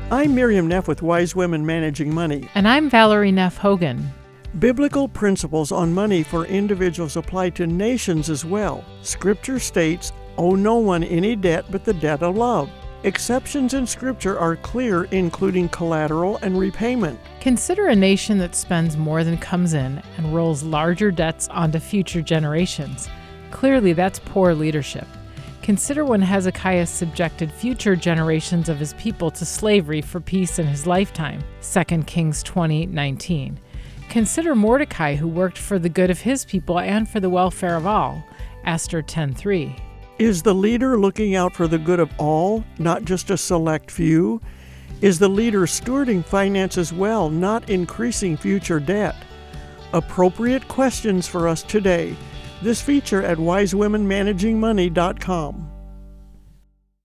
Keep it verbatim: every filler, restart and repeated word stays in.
I'm Miriam Neff with Wise Women Managing Money. And I'm Valerie Neff Hogan. Biblical principles on money for individuals apply to nations as well. Scripture states, "Owe no one any debt but the debt of love." Exceptions in Scripture are clear, including collateral and repayment. Consider a nation that spends more than comes in and rolls larger debts onto future generations. Clearly, that's poor leadership. Consider when Hezekiah subjected future generations of his people to slavery for peace in his lifetime, Second Kings twenty nineteen. Consider Mordecai, who worked for the good of his people and for the welfare of all, Esther ten three. Is the leader looking out for the good of all, not just a select few? Is the leader stewarding finances well, not increasing future debt? Appropriate questions for us today. This feature at wise women managing money dot com.